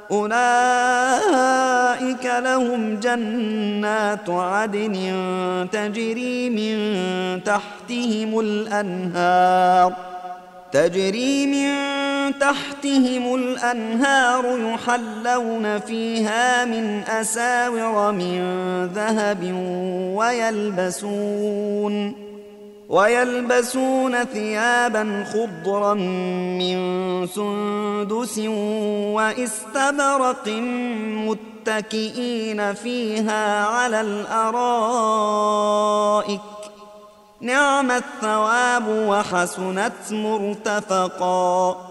أولئك لهم جنات عدن تجري من تحتهم الأنهار يحلون فيها من أساور من ذهب ويلبسون ثيابا خضرا من سندس واستبرق متكئين فيها على الأرائك نعم الثواب وحسنت مرتفقا